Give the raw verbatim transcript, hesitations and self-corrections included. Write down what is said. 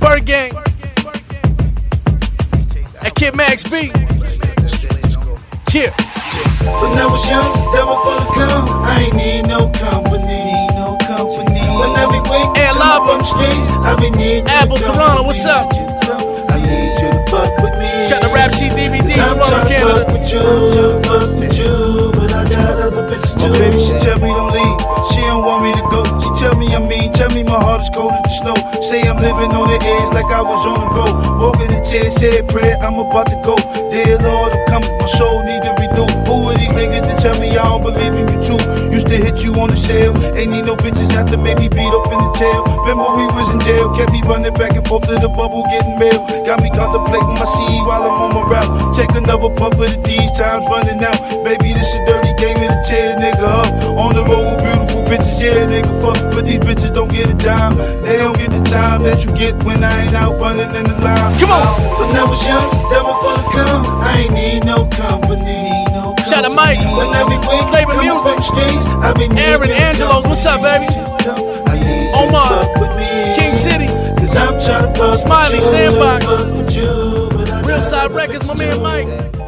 Bird Gang. That Kid Max B. Yeah. When I was young, that was full of cum. I ain't need no company, no company. When I be wake, and come from streets, I be need Apple Toronto, what's up? I need you to fuck with me. Shout to Rap Sheet D V D, Toronto, Canada. Fuck with you, fuck with you, but I got other bitches too. My baby, she tell me don't leave, she don't want me to go. She tell me I'm mean, tell me my heart is cold as the snow. Say I'm living on the edge like I was on the road. Walking the chair, said prayer, I'm about to go. Dear Lord, I'm coming, my soul need to renew. Who are these niggas that tell me I don't believe in you too? Used to hit you on the sale, ain't need no bitches after make me beat off in the tail. Remember we was in jail, kept me running back and forth to the bubble getting mail. Got me contemplating my seed while I'm on my route. Take another puff of the D's, time's running out. Baby, this a dirty game and a tear nigga up. On the road with beautiful bitches, yeah nigga fuck. But these bitches don't get a dime. They don't get the time that you get when I ain't out running in the line. Come on! When I was young, that was full of cum. I ain't need no company. No company. Shout to Mike, when I be wake, Flavor Music, streets, I be Aaron Angelos, what's up, baby? Omar, King City, Cause I'm trying to fuck Smiley with you, Sandbox, fuck with you, but I Real Side Records, my man Mike.